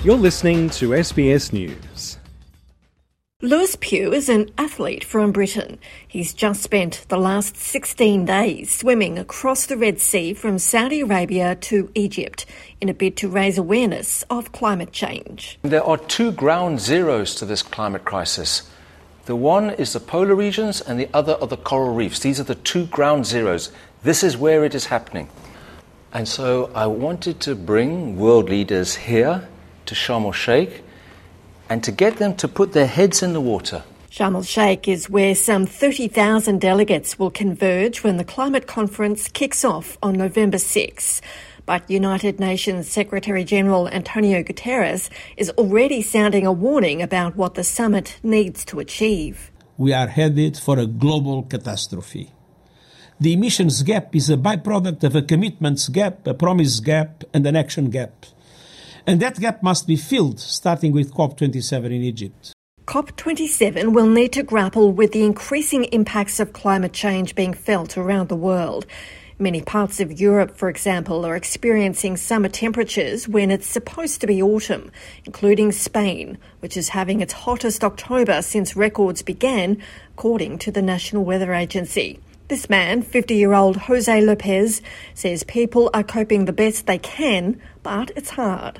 You're listening to SBS News. Lewis Pugh is an athlete from Britain. He's just spent the last 16 days swimming across the Red Sea from Saudi Arabia to Egypt in a bid to raise awareness of climate change. There are two ground zeros to this climate crisis. The one is the polar regions and the other are the coral reefs. These are the two ground zeros. This is where it is happening. And so I wanted to bring world leaders here to Sharm el-Sheikh and to get them to put their heads in the water. Sharm el-Sheikh is where some 30,000 delegates will converge when the climate conference kicks off on November 6. But United Nations Secretary-General Antonio Guterres is already sounding a warning about what the summit needs to achieve. We are headed for a global catastrophe. The emissions gap is a byproduct of a commitments gap, a promise gap, and an action gap. And that gap must be filled, starting with COP27 in Egypt. COP27 will need to grapple with the increasing impacts of climate change being felt around the world. Many parts of Europe, for example, are experiencing summer temperatures when it's supposed to be autumn, including Spain, which is having its hottest October since records began, according to the National Weather Agency. This man, 50-year-old Jose Lopez, says people are coping the best they can, but it's hard.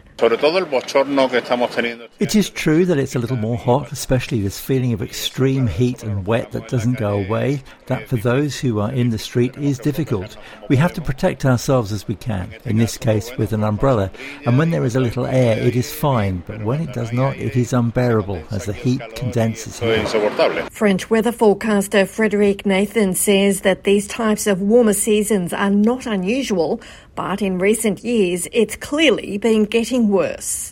It is true that it's a little more hot, especially this feeling of extreme heat and wet that doesn't go away. That for those who are in the street is difficult. We have to protect ourselves as we can, in this case with an umbrella. And when there is a little air, it is fine, but when it does not, it is unbearable as the heat condenses here. French weather forecaster Frédéric Nathan says that these types of warmer seasons are not unusual, but in recent years, it's clearly been getting worse.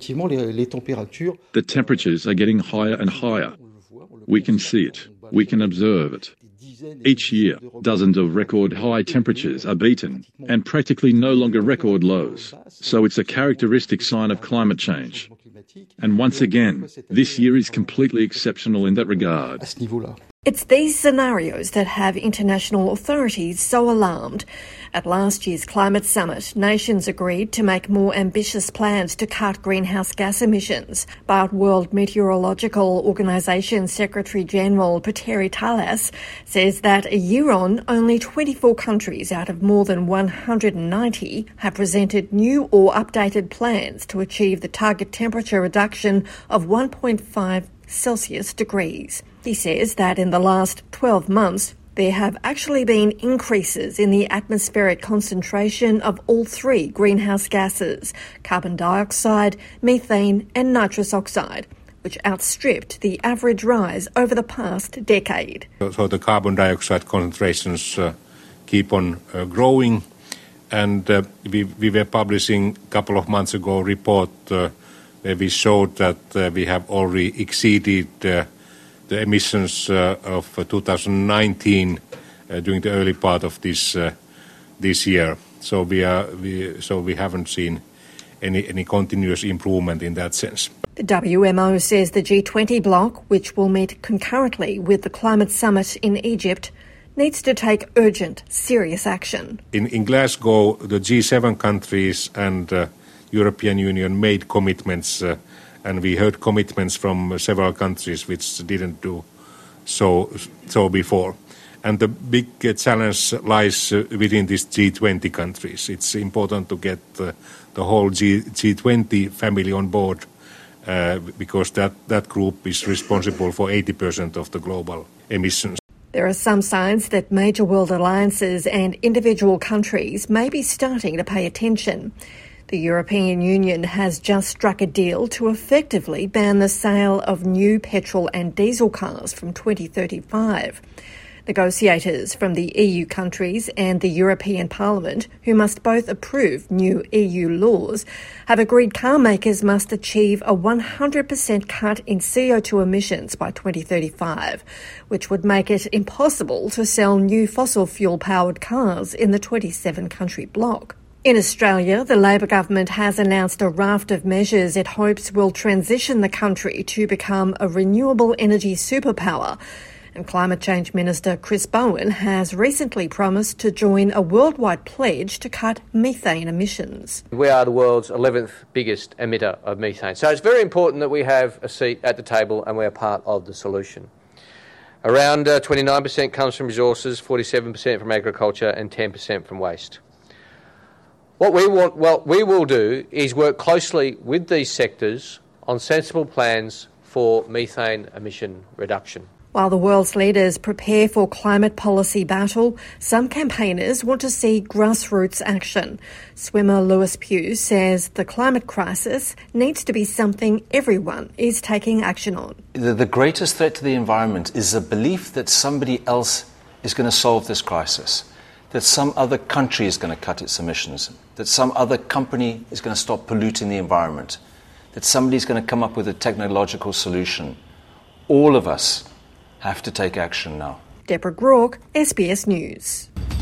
The temperatures are getting higher and higher. We can see it. We can observe it. Each year, dozens of record high temperatures are beaten and practically no longer record lows. So it's a characteristic sign of climate change. And once again, this year is completely exceptional in that regard. It's these scenarios that have international authorities so alarmed. At last year's climate summit, nations agreed to make more ambitious plans to cut greenhouse gas emissions. But World Meteorological Organization Secretary-General Petteri Talas says that a year on, only 24 countries out of more than 190 have presented new or updated plans to achieve the target temperature reduction of 1.5 Celsius degrees. He says that in the last 12 months, there have actually been increases in the atmospheric concentration of all three greenhouse gases, carbon dioxide, methane and nitrous oxide, which outstripped the average rise over the past decade. So the carbon dioxide concentrations keep on growing, and we were publishing a couple of months ago a report where we showed that we have already exceeded the emissions of 2019 during the early part of this year. So we haven't seen any continuous improvement in that sense. The WMO says the G20 bloc, which will meet concurrently with the climate summit in Egypt, needs to take urgent, serious action. In Glasgow, the G7 countries and European Union made commitments, and we heard commitments from several countries which didn't do so before. And the big challenge lies within these G20 countries. It's important to get the whole G20 family on board because that group is responsible for 80% of the global emissions. There are some signs that major world alliances and individual countries may be starting to pay attention. The European Union has just struck a deal to effectively ban the sale of new petrol and diesel cars from 2035. Negotiators from the EU countries and the European Parliament, who must both approve new EU laws, have agreed car makers must achieve a 100% cut in CO2 emissions by 2035, which would make it impossible to sell new fossil fuel-powered cars in the 27-country bloc. In Australia, the Labor government has announced a raft of measures it hopes will transition the country to become a renewable energy superpower. And Climate Change Minister Chris Bowen has recently promised to join a worldwide pledge to cut methane emissions. We are the world's 11th biggest emitter of methane. So it's very important that we have a seat at the table and we are part of the solution. Around 29% comes from resources, 47% from agriculture and 10% from waste. What we will do is work closely with these sectors on sensible plans for methane emission reduction. While the world's leaders prepare for climate policy battle, some campaigners want to see grassroots action. Swimmer Lewis Pugh says the climate crisis needs to be something everyone is taking action on. The greatest threat to the environment is the belief that somebody else is going to solve this crisis, that some other country is going to cut its emissions, that some other company is going to stop polluting the environment, that somebody's going to come up with a technological solution. All of us have to take action now. Deborah Groark, SBS News.